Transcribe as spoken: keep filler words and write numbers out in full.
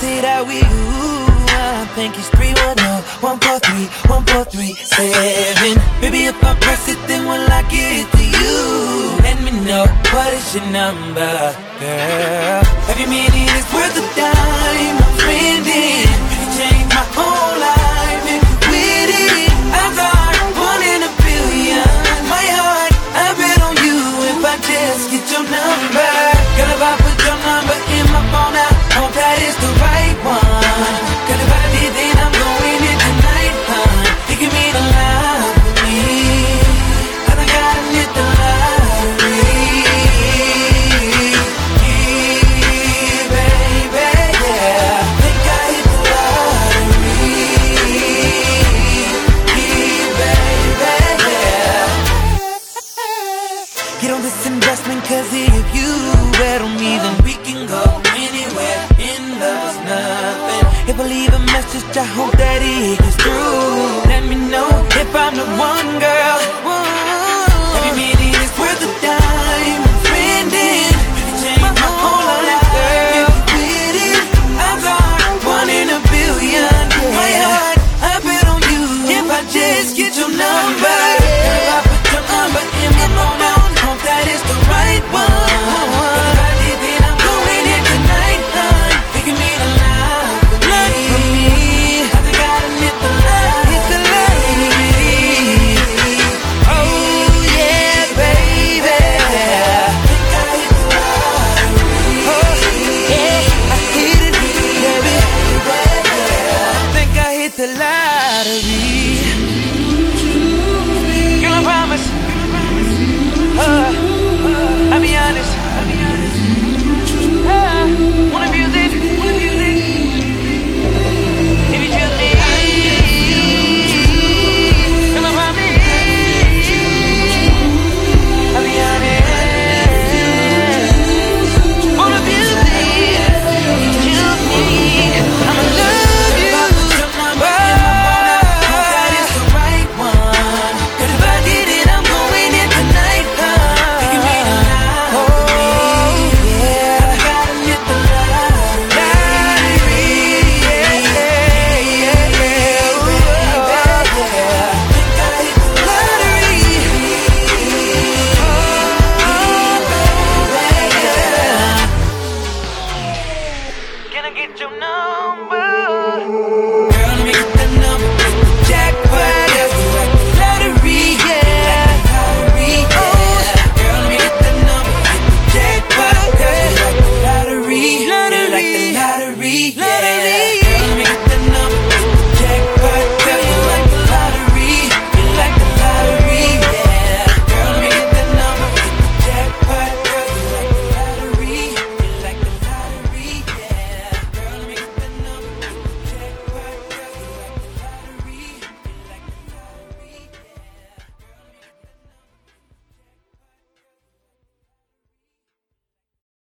it out with you. I think it's three one zero, one four three, one four three seven. Baby, if I press it, then will I get it to you? Let me know, what is your number, girl? Every minute is worth a dime I'm spending. You changed my whole life if you with it. I'm sorry, one in a billion. My heart, I bet on you if I just get your number. Girl, if I put your number in my phone, I hope that it's the right one. Girl, if I did, then I'm going in tonight, huh? You can mean a lot for me, 'cause I gotta hit the lottery. Yeah, baby, yeah. Think I hit the lottery. Yeah, baby, yeah. Get on this investment, 'cause if you bet on me, then we can go anywhere. In love's nothing. If I leave a message, I hope that it gets through. Let me know if I'm the one, girl. Every minute is worth a dime I'm spending. You changed my whole life, girl. If you with it, I'm sorry, one in a billion. My heart, I bet on you if I just get your number. If I put your number in my phone, I hope that it's the right one. If I did, then I'm going in tonight, huh? It can mean a lot for me. I think I done hit the lottery. Oh yeah, baby. I think I hit the lottery. Oh yeah, I hit it, baby. I think I hit the lottery. Girl, I promise. Uh, uh, I'll be honest. Uh, wanna abuse it? Wanna abuse it? If you choose me, girl, I promise. I'll be honest. Wanna abuse it? If you choose me, I'ma love you. Oh, that is the right one. 'Cause if I did it, I'm going in tonight, huh? You can mean a lot for me. Yeah, I gotta hit the lottery. Yeah, yeah, yeah, yeah. Ooh, yeah. Think I hit the lottery. Oh, baby. Can I get your number?